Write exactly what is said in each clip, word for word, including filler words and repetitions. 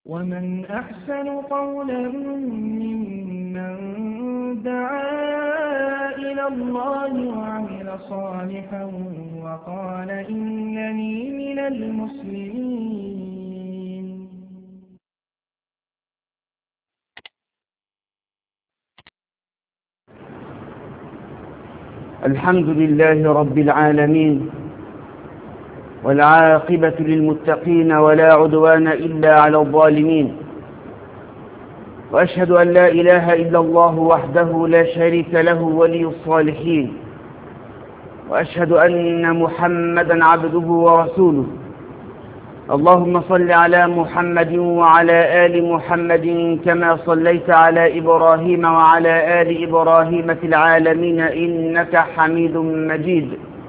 ومن أحسن قولا ممن دعا إلى الله وعمل صالحا وقال إنني من المسلمين. الحمد لله رب العالمين، والعاقبة للمتقين ولا عدوان إلا على الظالمين، وأشهد أن لا إله إلا الله وحده لا شريك له ولي الصالحين، وأشهد أن محمدا عبده ورسوله. اللهم صل على محمد وعلى آل محمد كما صليت على إبراهيم وعلى آل إبراهيم في العالمين إنك حميد مجيد.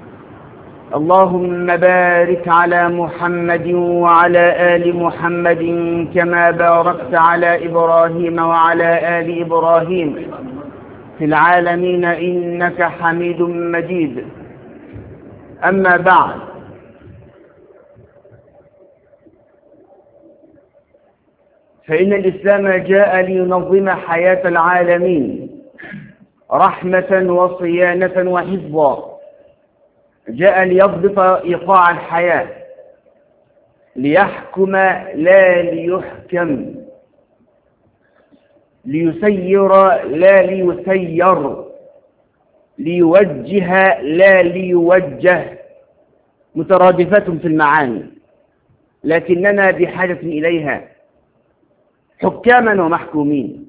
اللهم بارك على محمد وعلى آل محمد كما باركت على إبراهيم وعلى آل إبراهيم في العالمين إنك حميد مجيد. أما بعد، فإن الإسلام جاء لينظم حياة العالمين رحمة وصيانة وحفظا، جاء ليضبط إيقاع الحياة، ليحكم لا ليحكم، ليسير لا ليسير، ليوجه لا ليوجه، مترادفة في المعاني لكننا بحاجة إليها، حكاما ومحكومين،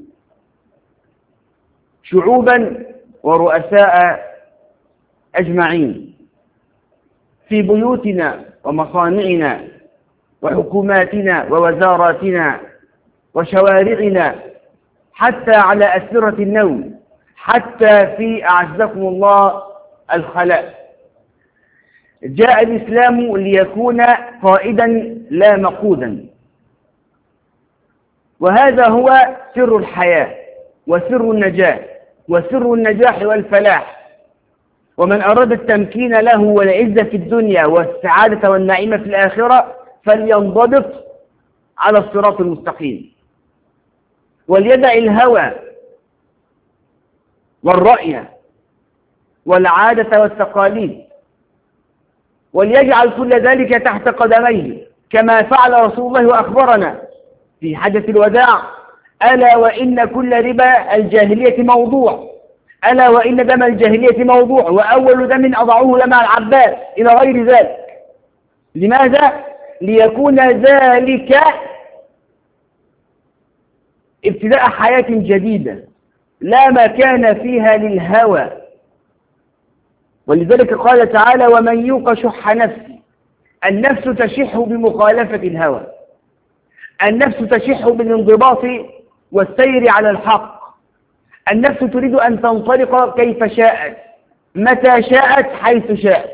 شعوبا ورؤساء أجمعين، في بيوتنا ومصانعنا وحكوماتنا ووزاراتنا وشوارعنا، حتى على أسرة النوم، حتى في أعزكم الله الخلاء. جاء الإسلام ليكون قائدا لا مقودا، وهذا هو سر الحياة وسر النجاة وسر النجاح والفلاح. ومن أراد التمكين له والعزة في الدنيا والسعادة والنعيم في الآخرة فلينضبط على الصراط المستقيم، وليدع الهوى والرأي والعادة والتقاليد، وليجعل كل ذلك تحت قدميه كما فعل رسول الله وأخبرنا في حجة الوداع: ألا وإن كل ربا الجاهلية موضوع، ألا وإن دم الجاهلية موضوع، وأول دم أضعوه لمع العباس، إلى غير ذلك. لماذا؟ ليكون ذلك ابتداء حياة جديدة لا مكان فيها للهوى. ولذلك قال تعالى: ومن يوق شح نفسه. النفس تشح بمخالفة الهوى، النفس تشح بالانضباط والسير على الحق، النفس تريد أن تنطلق كيف شاءت متى شاءت حيث شاءت.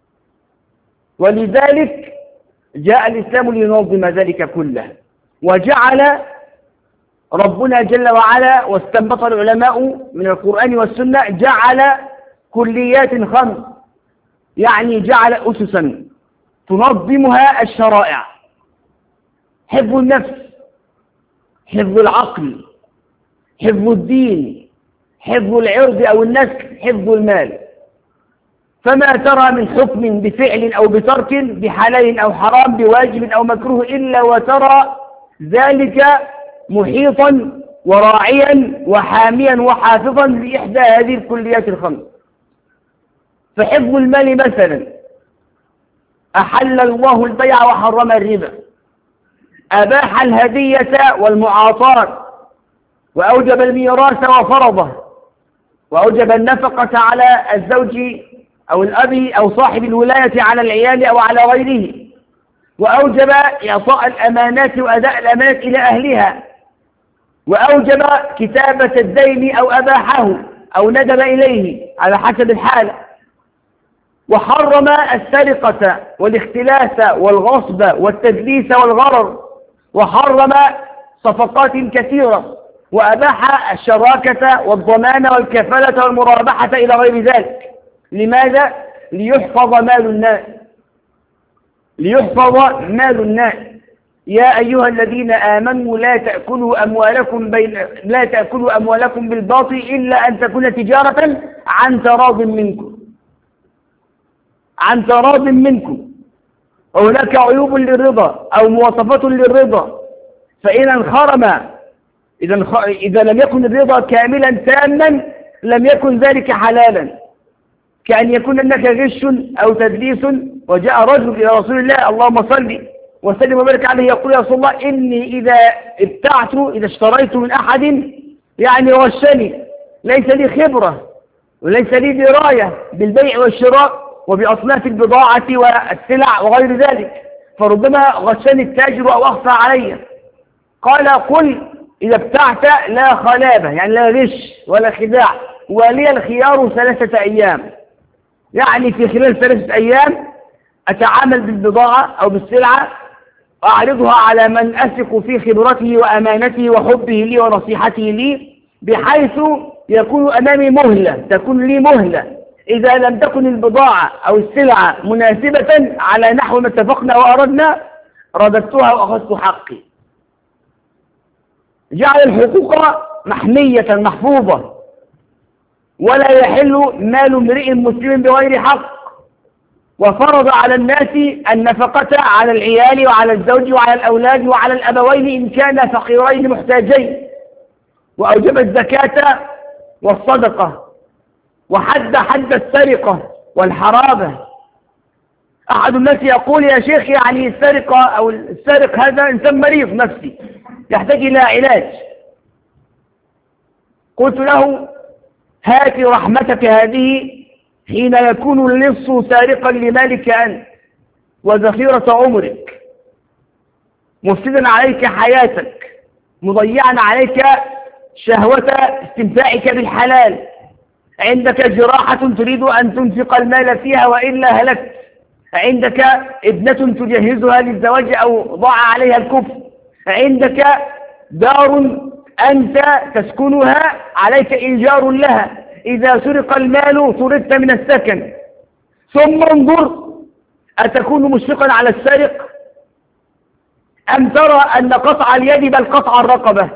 ولذلك جاء الإسلام لينظم ذلك كله، وجعل ربنا جل وعلا واستنبط العلماء من القرآن والسنة جعل كليات خمس، يعني جعل أسسا تنظمها الشرائع: حفظ النفس، حفظ العقل، حفظ الدين، حفظ العرض أو النسك، حفظ المال. فما ترى من حكم بفعل أو بترك، بحلال أو حرام، بواجب أو مكروه، إلا وترى ذلك محيطا وراعيا وحاميا وحافظا لإحدى هذه الكليات الخمس. فحفظ المال مثلا: أحل الله البيع وحرم الربا، أباح الهدية والمعاطاة، وأوجب الميراث وفرضه، وأوجب النفقة على الزوج أو الأب أو صاحب الولاية على العيال أو على غيره، وأوجب إعطاء الأمانات وأداء الأمانات إلى أهلها، وأوجب كتابة الدين أو أباحه أو ندب إليه على حسب الحال، وحرم السرقة والاختلاس والغصب والتدليس والغرر، وحرم صفقات كثيرة، وأباح الشراكة والضمان والكفالة والمرابحة إلى غير ذلك. لماذا؟ ليحفظ مال الناس، ليحفظ مال الناس. يا أيها الذين آمنوا لا تأكلوا أموالكم بين لا تأكلوا أموالكم بالباطل إلا أن تكون تجارة عن تراض منكم عن تراض منكم وهناك عيوب للرضا أو مواصفات للرضا، فإن انخرم إذا إذا لم يكن الرضا كاملا تاما لم يكن ذلك حلالا، كأن يكون هناك غش أو تدليس. وجاء رجل إلى رسول الله اللهم صل وسلم وبارك عليه يقول يا رسول الله إني إذا ابتعت إذا اشتريت من أحد يعني غشني، ليس لي خبرة وليس لي دراية بالبيع والشراء وبأصناف البضاعة والسلع وغير ذلك، فربما غشني التاجر أو أخفى علي. قال قل إذا ابتعت لا خلابة، يعني لا غش ولا خداع، ولي الخيار ثلاثة أيام، يعني في خلال ثلاثة أيام أتعامل بالبضاعة أو بالسلعة أعرضها على من أثق في خبرته وأمانته وحبه لي ونصيحته لي، بحيث يكون أمامي مهلة تكون لي مهلة، إذا لم تكن البضاعة أو السلعة مناسبة على نحو ما اتفقنا وأردنا رددتها وأخذت حقي. جعل الحقوق محمية محفوظة، ولا يحل مال امرئ مسلم بغير حق، وفرض على الناس النفقة على العيال وعلى الزوج وعلى الأولاد وعلى الأبوين إن كانا فقيرين محتاجين، وأوجب الزكاة والصدقة، وحد حد السرقة والحرابة. أحد الناس يقول يا شيخ يعني السرقة أو السارق هذا إنسان مريض نفسي يحتاج إلى علاج. قلت له هات رحمتك هذه حين يكون اللص سارقا لمالك أنت وذخيرة عمرك، مفسدا عليك حياتك، مضيعا عليك شهوة استمتاعك بالحلال، عندك جراحة تريد أن تنفق المال فيها وإلا هلكت، عندك ابنة تجهزها للزواج أو ضاع عليها الكفر، عندك دار أنت تسكنها عليك إيجار لها، إذا سرق المال طردت من السكن. ثم انظر أتكون مشفقا على السارق أم ترى أن قطع اليد بل قطع الرقبة؟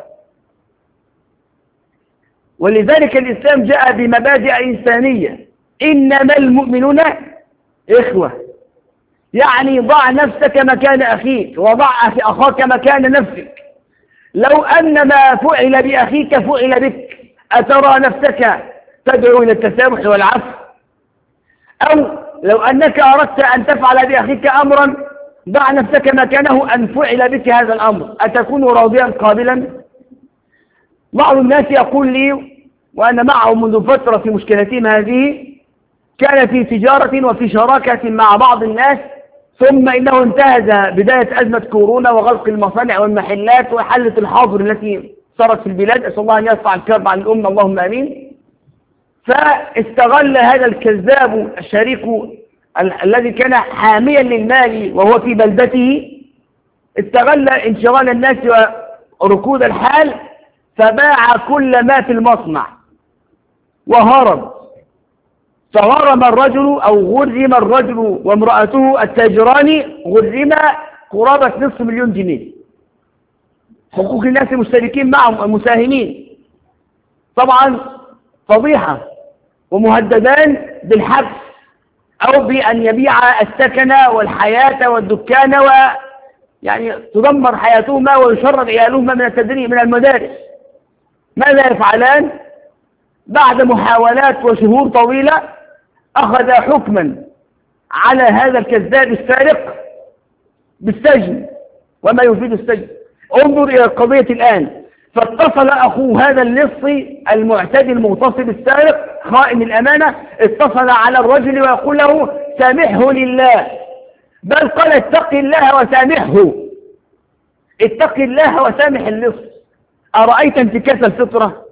ولذلك الإسلام جاء بمبادئ إنسانية، إنما المؤمنون إخوة، يعني ضع نفسك مكان أخيك وضع أخاك مكان نفسك. لو أن ما فعل بأخيك فعل بك أترى نفسك تدعو إلى التسامح والعفو؟ أو لو أنك أردت أن تفعل بأخيك أمرا ضع نفسك مكانه أن فعل بك هذا الأمر، أتكون راضيا قابلا؟ بعض الناس يقول لي وأنا معهم منذ فترة في مشكلتهم هذه، كان في تجارة وفي شراكة مع بعض الناس، ثم إنه انتهز بداية أزمة كورونا وغلق المصانع والمحلات وحلة الحاضر التي صارت في البلاد، أسأل الله أن يرفع الكرب عن الأمة اللهم آمين. فاستغل هذا الكذاب الشريك ال الذي كان حاميا للمال وهو في بلدته، استغل انشغال الناس وركود الحال فباع كل ما في المصنع وهرب. فغرم الرجل أو غرم الرجل وامرأته التاجران غرم قرابة نصف مليون جنيه، حقوق الناس المشتركين معهم المساهمين. طبعا فضيحة، ومهددان بالحبس أو بأن يبيع السكن والحياة والدكان و يعني تدمر حياتهما ويشرد عيالهما من التدريب من المدارس. ماذا يفعلان؟ بعد محاولات وشهور طويلة أخذ حكما على هذا الكذاب السارق بالسجن وما يفيد السجن. انظر إلى القضية الآن. فاتصل أخو هذا اللص المعتدي المغتصب السارق خائن الأمانة، اتصل على الرجل ويقول له سامحه لله، بل قال اتق الله وسامحه، اتق الله وسامح اللص. أرأيت انتكاس الفطرة؟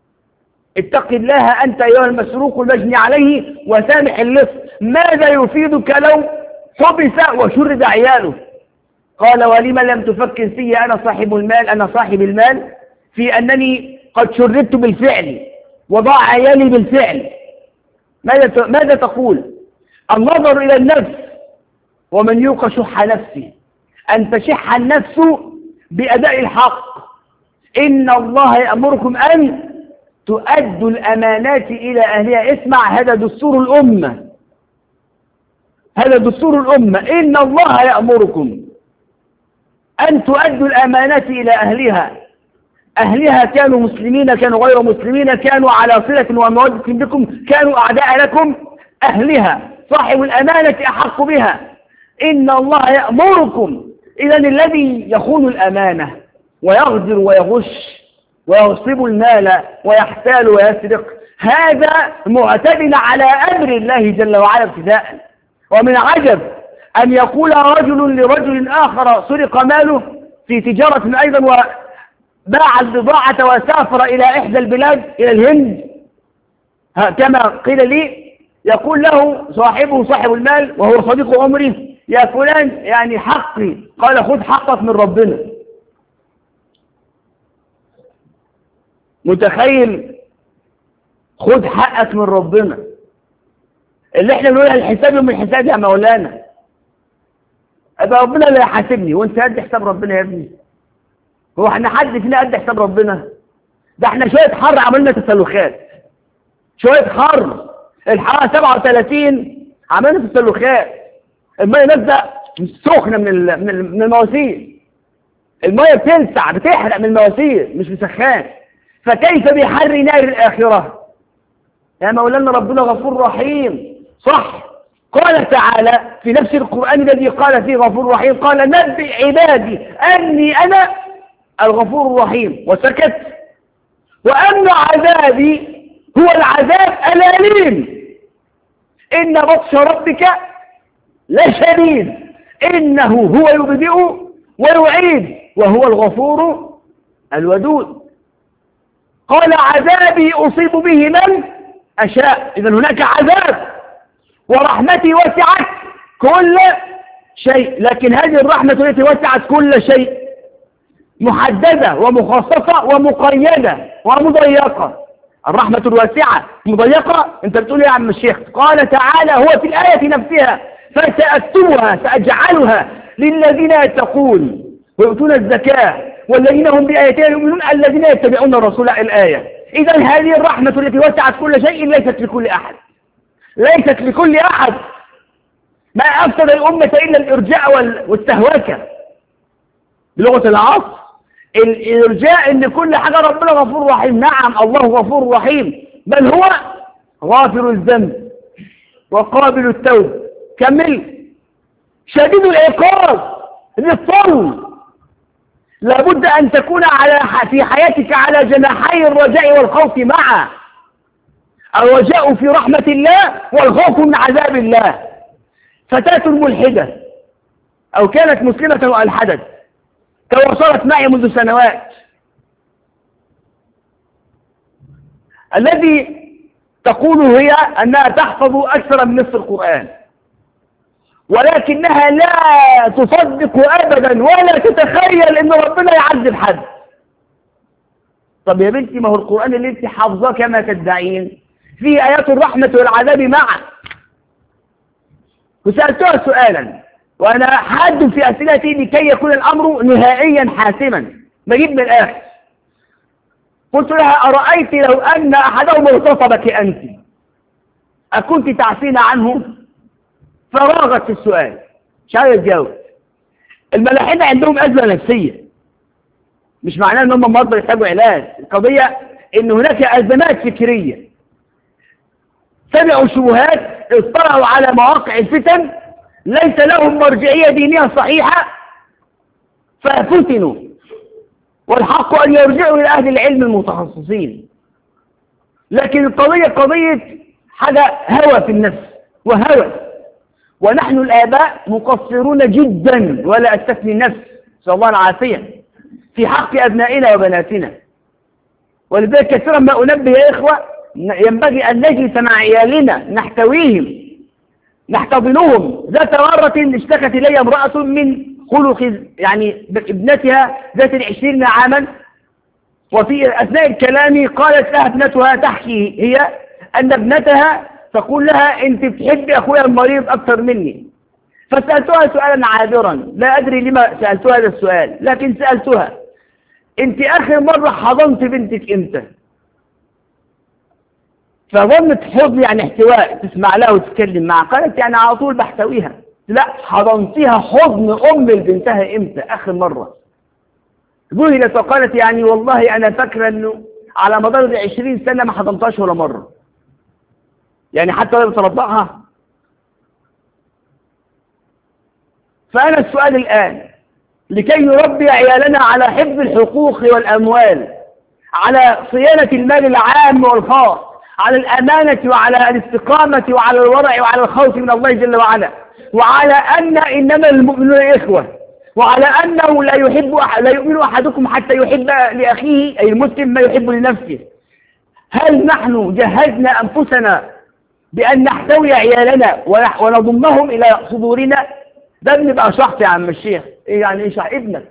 اتق الله أنت أيها المسروق المجني عليه وسامح اللص، ماذا يفيدك لو حبس وشرد عياله؟ قال ولما لم تفكر في أنا صاحب المال أنا صاحب المال في أنني قد شردت بالفعل وضاع عيالي بالفعل. ماذا ماذا تقول؟ النظر إلى النفس، ومن يوق شح نفسه. أن تشح النفس بأداء الحق. إن الله يأمركم أن تؤدوا الأمانات إلى أهلها. اسمع، هذا دستور الأمة، هذا دستور الأمة. إن الله يأمركم أن تؤدوا الأمانات إلى أهلها. أهلها كانوا مسلمين، كانوا غير مسلمين، كانوا على صلة ومودة بكم، كانوا أعداء لكم. أهلها صاحب الأمانة أحق بها. إن الله يأمركم. إذن الذي يخون الأمانة ويغدر ويغش ويغصب المال ويحتال ويسرق، هذا معتد على أمر الله جل وعلا ابتداء. ومن عجب أن يقول رجل لرجل آخر سرق ماله في تجارة أيضا وباع البضاعة وسافر إلى إحدى البلاد إلى الهند كما قيل لي، يقول له صاحبه صاحب المال وهو صديق عمره: يا فلان يعني حقي. قال: خذ حقك من ربنا. متخيل؟ خذ حقك من ربنا. اللي احنا بنقولها الحساب يوم الحساب يا مولانا. ابقى ربنا اللي يحاسبني وانت قد حساب ربنا يا ابني؟ هو احنا حد فينا قد حساب ربنا؟ ده احنا شويه حر عملنا تسلخات، شويه حر الحراره سبعة وثلاثين عملنا تسلخات. الميه نازله سخنه من من المواسير، الميه بتلسع بتحرق من المواسير مش بسخان. فكيف بحر نار الآخرة؟ يا مولانا ربنا غفور رحيم. صح، قال تعالى في نفس القرآن الذي قال فيه غفور رحيم، قال: نبئ عبادي أني أنا الغفور الرحيم، وسكت. وأن عذابي هو العذاب الأليم. إن بطش ربك لشديد إنه هو يبدئ ويعيد وهو الغفور الودود. قال: عذابي أصيب به من أشاء. إذن هناك عذاب، ورحمتي وسعت كل شيء. لكن هذه الرحمة التي وسعت كل شيء محددة ومخصصة ومقيدة ومضيقة. الرحمة الواسعة مضيقة. انت بتقول يا عم الشيخ؟ قال تعالى هو في الآية نفسها: فسأكتبها سأجعلها للذين يتقون ويؤتون الزكاة والذين هم بآياتنا يؤمنون الذين يتبعون الرسول. الآية. إذن هذه الرحمة التي وسعت كل شيء ليست لكل أحد، ليست لكل أحد. ما أفسد الأمة إلا الإرجاء والتهوكة بلغة العصر. الإرجاء إن كل حاجة ربنا غفور رحيم. نعم، الله غفور رحيم، بل هو غافر الذنب وقابل التوب. كمل: شديد العقاب للطول. لابد أن تكون على في حياتك على جناحي الرجاء والخوف معا. الرجاء في رحمة الله والخوف من عذاب الله. فتاة ملحدة أو كانت مسلمة وألحدت تواصلت معي منذ سنوات. الذي تقول هي أنها تحفظ أكثر من نصف القرآن، ولكنها لا تصدق أبدا ولا تتخيل أن ربنا يعذب حد. طب يا بنتي، ما هو القرآن اللي انت حافظاه كما تدعين فيه آيات الرحمة والعذاب معا. وسألتها سؤالا وأنا حاد في أسئلتي لكي يكون الأمر نهائيا حاسما، بجيب من الآخر. قلت لها: أرأيت لو أن أحدهم اغتصبك أنت أكنت تعفين عنه؟ فراغت في السؤال، مش عايز تجاوب. الملاحدة عندهم أزمة نفسية، مش معناه ان هم مرضى يحتاجوا علاج. القضية ان هناك أزمات فكرية. سمعوا شبهات، اطلعوا على مواقع الفتن، ليس لهم مرجعية دينية صحيحة ففتنوا. والحق أن يرجعوا إلى أهل العلم المتخصصين. لكن القضية قضية حاجة هوى في النفس وهوى. ونحن الآباء مقصرون جدا ولا أستثني النفس، نسأل الله العافية، في حق أبنائنا وبناتنا. ولذلك كثيرا ما أنبه يا إخوة، ينبغي أن نجلس مع عيالنا نحتويهم نحتضنهم. ذات مرة اشتكت إلي امرأة من خلق يعني ابنتها ذات العشرين عاما، وفي أثناء الكلام قالت لها ابنتها تحكي هي أن ابنتها تقول لها: أنت بتحبي أخويا المريض أكثر مني، فسألتها سؤالا عابرا، لا أدري لما سألتها هذا السؤال، لكن سألتها: أنت آخر مرة حضنت بنتك إمتى؟ فظنت حضن يعني احتواء، تسمع لها وتتكلم معها. قالت: يعني على طول بحتويها. لا، حضنتها حضن أم لبنتها إمتى آخر مرة؟ ذهلت وقالت: يعني والله أنا فاكرة أنه على مدار العشرين سنة ما حضنتهاش ولا مرة، يعني حتى ولا بترضعها. فأنا السؤال الآن: لكي نربي عيالنا على حفظ الحقوق والأموال، على صيانة المال العام والخاص، على الأمانة وعلى الاستقامة وعلى الورع وعلى الخوف من الله جل وعلا، وعلى أن إنما المؤمنون إخوة، وعلى أنه لا يحب أحد لا يؤمن أحدكم حتى يحب لأخيه أي المسلم ما يحب لنفسه، هل نحن جهزنا أنفسنا بأن نحتوي عيالنا ونضمهم إلى صدورنا؟ ده بنبقى شخص يا عم الشيخ. إيه يعني إيش ابنك؟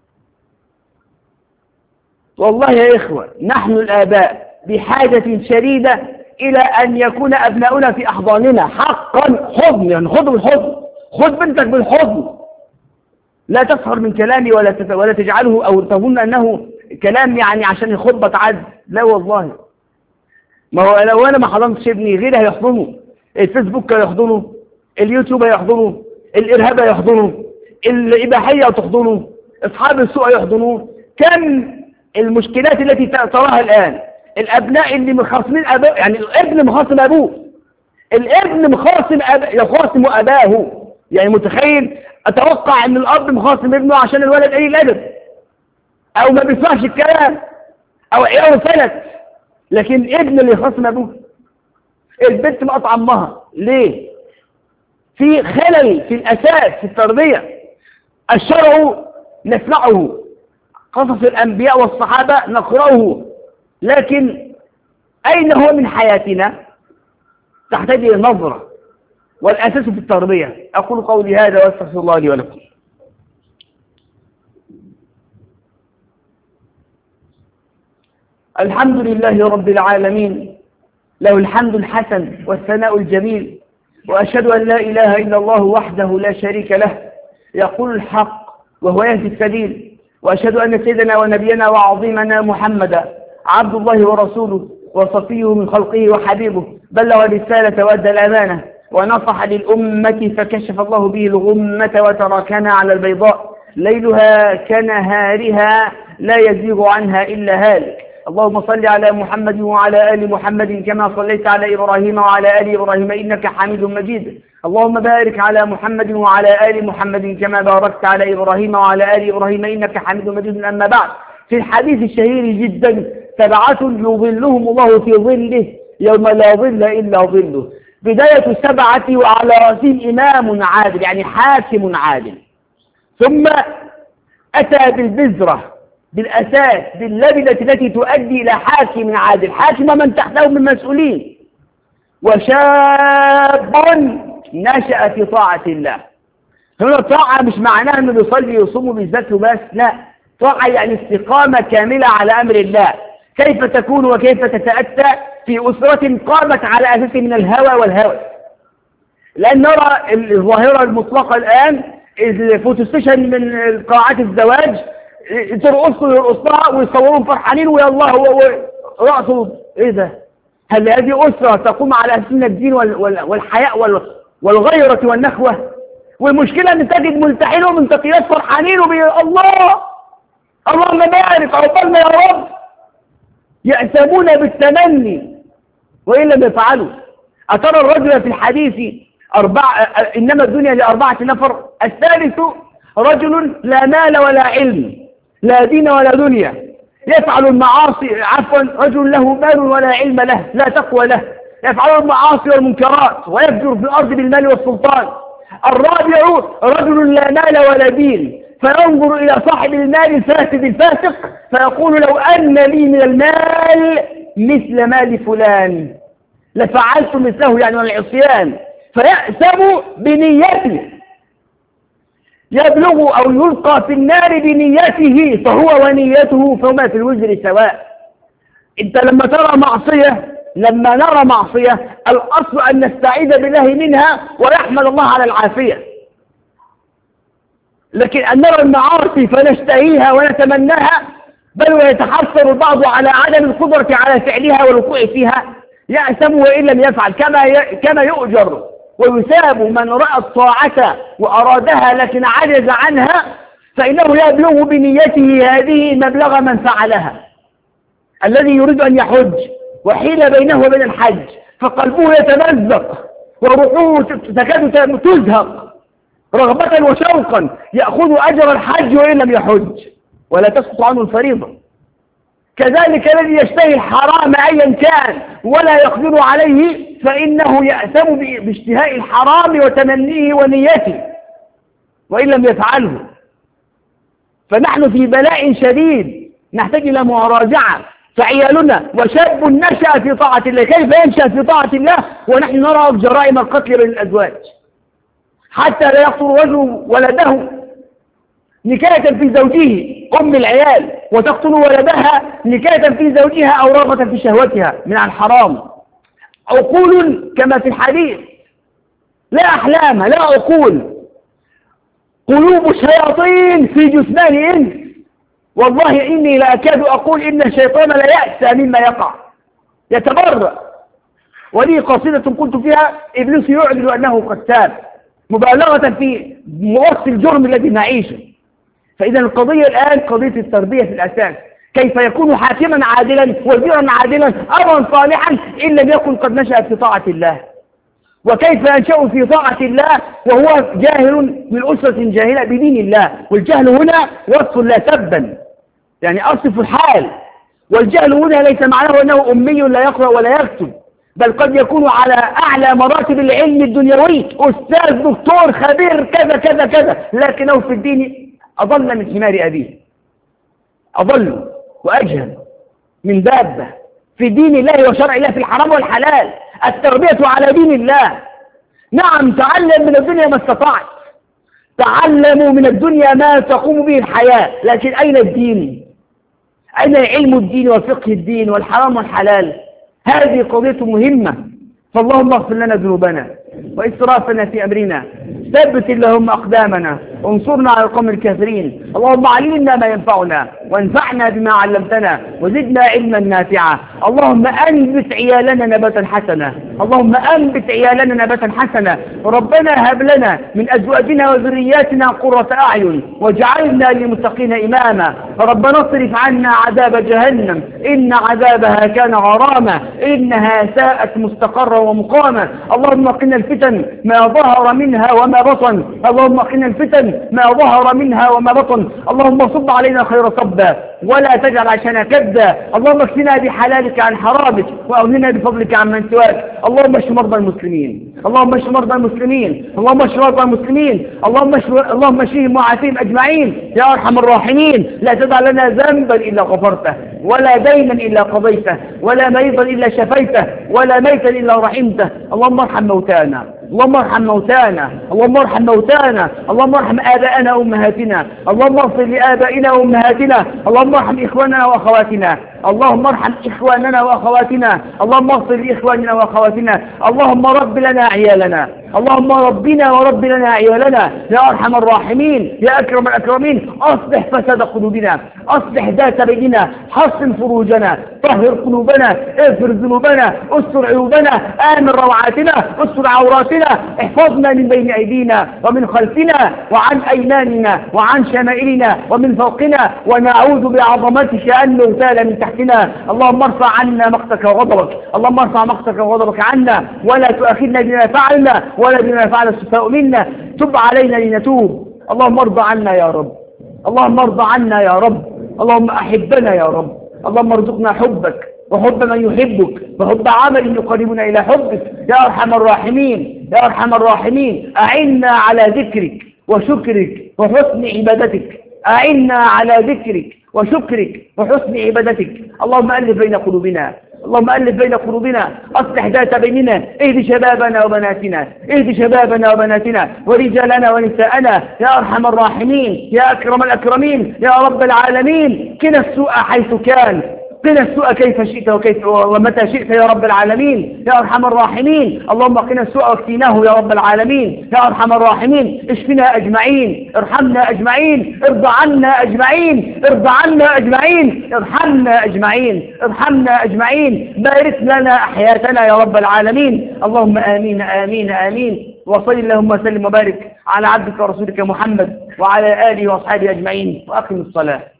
والله يا إخوة، نحن الآباء بحاجة شديدة إلى أن يكون أبناؤنا في أحضاننا حقا. حضن، يعني خذ بالحضن، خذ بنتك بالحضن، لا تسخر من كلامي ولا ولا تجعله أو تظن أنه كلام يعني عشان الخطبة تعد. لا والله، ما هو لو أنا ما حضنتش ابني غيري هيحضنه، الفيسبوك هيحضنه، اليوتيوب هيحضنه، الإرهاب هيحضنه، الإباحية هتحضنه، أصحاب السوء هيحضنوه. كم المشكلات التي تراها الآن، الأبناء اللي مخاصمين أباه، يعني الابن مخاصم أبوه، الابن مخاصم أب... يخاصم أباه. يعني متخيل؟ أتوقع أن الأب مخاصم ابنه عشان الولد قليل الأدب أو ما بيسمعش الكلام أو عياله فلت، لكن ابن اللي يخاصم أبوه. البنت مقطع أمها ليه؟ في خلل في الأساس في التربية. الشرع نسمعه، قصص الأنبياء والصحابة نقرأه، لكن أين هو من حياتنا؟ تحتاج إلى نظرة، والأساس في التربية. أقول قولي هذا وأستغفر الله لي ولكم. الحمد لله رب العالمين، له الحمد الحسن والثناء الجميل، وأشهد أن لا إله إلا الله وحده لا شريك له، يقول الحق وهو يهدي السبيل، وأشهد أن سيدنا ونبينا وعظيمنا محمدا عبد الله ورسوله وصفيه من خلقه وحبيبه، بلغ الرسالة وأدى الأمانة ونصح للأمة فكشف الله به الغمة وتركنا على البيضاء ليلها كنهارها لا يزيغ عنها إلا هالك. اللهم صل على محمد وعلى آل محمد كما صليت على إبراهيم وعلى آل إبراهيم إنك حميد مجيد. اللهم بارك على محمد وعلى آل محمد كما باركت على إبراهيم وعلى آل إبراهيم إنك حميد مجيد. أما بعد، في الحديث الشهير جدا: سبعة يظلهم الله في ظله يوم لا ظل إلا ظله. بداية السبعة وعلى رأسهم إمام عادل، يعني حاكم عادل، ثم أتى بالبذرة، بالأساس، باللبنة التي تؤدي إلى حاكم عادل، حاكم من تحته من مسؤولين، وشاب نشأ في طاعة الله. هنا الطاعة مش معناها أنه يصلي ويصوم بالذات بس، لا، طاعة يعني استقامة كاملة على أمر الله. كيف تكون وكيف تتأتى في أسرة قامت على أساس من الهوى والهوى؟ لأن نرى الظاهرة المطلقة الآن، الفوتوستيشن من قاعات الزواج، ترقصوا يرقصها ويصورون فرحانين ويا الله ورأسوا. إيه ده؟ هل هذه أسرة تقوم على أساس من الدين والحياء والغيرة والنخوة؟ والمشكلة أن تجد ملتحين ومنتقيات فرحانين وبي الله اللهم بارك عقبالنا يا رب، يأسمون بالتمني وإن لم يفعلوا. أترى الرجل في الحديث أربعة، إنما الدنيا لأربعة نفر: الثالث رجل لا مال ولا علم، لا دين ولا دنيا، يفعل المعاصي، عفوا رجل له مال ولا علم له، لا تقوى له، يفعل المعاصي والمنكرات ويفجر في الأرض بالمال والسلطان. الرابع رجل لا مال ولا دين، فينظر إلى صاحب المال الفاسد الفاسق فيقول: لو أن لي من المال مثل مال فلان لفعلت مثله، يعني من العصيان، فيأسم بنيته، يبلغ أو يلقى في النار بنيته، فهو ونيته فهما في الوزر سواء. أنت لما ترى معصية، لما نرى معصية، الأصل أن نستعيذ بالله منها ويحمد الله على العافية. لكن أن نرى المعاصي فنشتهيها ونتمناها، بل ويتحسر البعض على عدم القدرة على فعلها والوقوع فيها، يأثم وإن لم يفعل، كما كما يؤجر ويثاب من رأى الطاعة وأرادها لكن عجز عنها، فإنه يبلغ بنيته هذه مبلغ من فعلها. الذي يريد أن يحج وحيل بينه وبين الحج فقلبه يتمزق وروحه تكاد تزهق رغبة وشوقا، يأخذ أجر الحج وإن لم يحج ولا تسقط عنه الفريضة. كذلك الذي يشتهي الحرام أيا كان ولا يقدر عليه فإنه يأثم باشتهاء الحرام وتمنيه ونيته وإن لم يفعله. فنحن في بلاء شديد نحتاج إلى مراجعة. فعيالنا وشاب نشأ في طاعة الله، كيف ينشأ في طاعة الله ونحن نرى جرائم القتل بين الأزواج حتى لا يقتل رجل ولده نكاية في زوجه، أم العيال، وتقتل ولدها نكاية في زوجها أو رغبة في شهوتها من الحرام. عقول كما في الحديث، لا أحلام، لا عقول، قلوب شياطين في جثمان إنس. والله إني لا أكاد أقول إن الشيطان لا يأسى مما يقع، يتبرأ. ولي قصيدة قلت فيها إبليس يعلن أنه قتال، مبالغة في وصف الجرم الذي نعيشه. فإذا القضية الآن قضية التربية في الأساس، كيف يكون حاكما عادلا وزيرا عادلا أبا صالحا إن لم يكن قد نشأ في طاعة الله، وكيف ينشأ في طاعة الله وهو جاهل من أسرة جاهلة بدين الله. والجهل هنا وصف لا سبا، يعني أصف الحال. والجهل هنا ليس معناه أنه أمي لا يقرأ ولا يكتب، بل قد يكون على أعلى مراتب العلم الدنيوي، أستاذ دكتور خبير كذا كذا كذا، لكنه في الدين أضل من حمار أبيه، أضل وأجهل من دابة في دين الله وشرع الله، في الحرام والحلال. التربية على دين الله. نعم، تعلم من الدنيا ما استطعت، تعلموا من الدنيا ما تقوم به الحياة، لكن أين الدين؟ أين علم الدين وفقه الدين والحرام والحلال؟ هذه قضية مهمة. فاللهم اغفر لنا ذنوبنا وإسرافنا في أمرنا، ثبت اللهم أقدامنا، انصرنا على القوم الكافرين. اللهم علمنا ما ينفعنا وانفعنا بما علمتنا وزدنا علما نافعا. اللهم أنبت عيالنا نباتا حسنا، اللهم أنبت عيالنا نباتا حسنا. ربنا هب لنا من أزواجنا وذرياتنا قرة أعين واجعلنا للمتقين إماما. ربنا اصرف عنا عذاب جهنم إن عذابها كان غراما إنها ساءت مستقرا ومقاما. اللهم قنا الفتن ما ظهر منها وما بطن، اللهم قنا الفتن ما ظهر منها وما بطن. اللهم صب علينا خير صبا ولا تجعل عشنا كدا. اللهم اكفنا بحلالك عن حرامك واغننا بفضلك عن من سواك. اللهم اشف مرضى المسلمين، اللهم اشف مرضى المسلمين، اللهم اشف مرضى المسلمين، اللهم اشف اللهم اشفهم وعافهم اجمعين يا ارحم الراحمين. لا تدع لنا ذنبا الا غفرته، ولا دينا الا قضيته، ولا مريضا الا شفيته، ولا ميتا الا رحمته. اللهم ارحم موتانا، اللهم ارحم موتانا، اللهم ارحم موتانا، اللهم ارحم آباءنا وأمهاتنا، اللهم اغفر لآبائنا وأمهاتنا، اللهم ارحم إخواننا وأخواتنا، اللهم ارحم إخواننا وأخواتنا، اللهم اغفر لإخواننا وأخواتنا. اللهم رب لنا عيالنا، اللهم ربنا ورب لنا عيالنا يا أرحم الراحمين يا أكرم الأكرمين. أصلح فساد قلوبنا، أصلح ذات بيننا، حصن فروجنا، طهر قلوبنا، اغفر ذنوبنا، استر عيوبنا، آمن روعاتنا، استر عوراتنا، احفظنا من بين أيدينا ومن خلفنا وعن أيماننا وعن شمائلنا ومن فوقنا، ونعوذ بعظمتك أن نغتال من تحتنا. اللهم ارفع عنا مقتك وغضبك، اللهم ارفع مقتك وغضبك عنا، ولا تؤاخذنا بما فعلنا ولا بما فعل السفهاء منا. تب علينا لنتوب. اللهم ارض عنا يا رب، اللهم ارض عنا يا رب، اللهم أحبنا يا رب، اللهم ارزقنا حبك وحب من يحبك وحب عمل يقربنا إلى حبك يا أرحم الراحمين يا أرحم الراحمين. أعنا على ذكرك وشكرك وحسن عبادتك، أعنا على ذكرك وشكرك وحسن عبادتك. اللهم ألف بين قلوبنا، اللهم ألف بين قلوبنا، أصلح ذات بيننا، اهد شبابنا وبناتنا، اهد شبابنا وبناتنا ورجالنا ونساءنا يا أرحم الراحمين يا أكرم الأكرمين يا رب العالمين. كنا السوء حيث كان قنا السوء كيف شئت وكيف ومتى شئت يا رب العالمين يا أرحم الراحمين. اللهم قنا السوء واكفيناه يا رب العالمين يا أرحم الراحمين. اشفنا أجمعين، ارحمنا أجمعين، ارضى عنا أجمعين، ارضى عنا أجمعين، ارحمنا أجمعين، ارحمنا أجمعين. بارك لنا حياتنا يا رب العالمين. اللهم آمين آمين آمين. وصل اللهم وسلم وبارك على عبدك ورسولك محمد وعلى آله وأصحابه أجمعين. وأقم الصلاة.